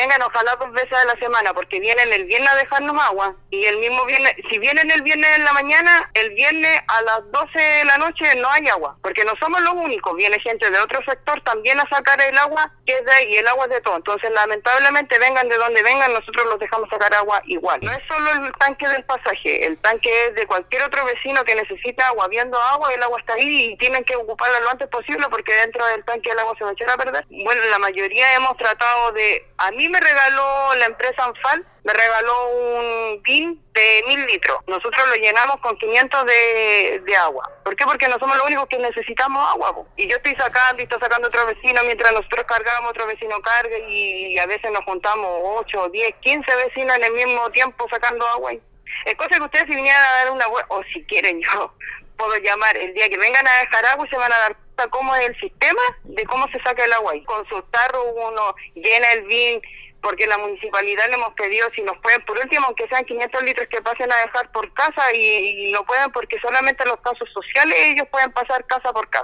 vengan ojalá 2 veces a la semana, porque vienen el viernes a dejarnos agua, y el mismo viernes, si vienen el viernes en la mañana, el viernes a las 12 de la noche no hay agua, porque no somos los únicos, viene gente de otro sector también a sacar el agua, que es de ahí, y el agua es de todo. Entonces lamentablemente vengan de donde vengan, nosotros los dejamos sacar agua igual. No es solo el tanque del pasaje, el tanque es de cualquier otro vecino que necesita agua, viendo agua, el agua está ahí y tienen que ocuparla lo antes posible, porque dentro del tanque el agua se va a echar a perder. Bueno, la mayoría hemos tratado de... A mí me regaló la empresa Anfal, me regaló un bin de 1000 litros. Nosotros lo llenamos con 500 de agua. ¿Por qué? Porque no somos los únicos que necesitamos agua, po. Y yo estoy sacando y está sacando otro vecino, mientras nosotros cargamos, otro vecino carga, y a veces nos juntamos 8, 10, 15 vecinos en el mismo tiempo sacando agua. Es cosa que ustedes si vinieran a dar una vuelta, o si quieren yo puedo llamar el día que vengan a dejar agua y se van a dar cuenta cómo es el sistema de cómo se saca el agua ahí. Con sus tarros uno llena el bin, porque la municipalidad le hemos pedido si nos pueden, por último, aunque sean 500 litros, que pasen a dejar por casa, y no pueden porque solamente en los casos sociales ellos pueden pasar casa por casa.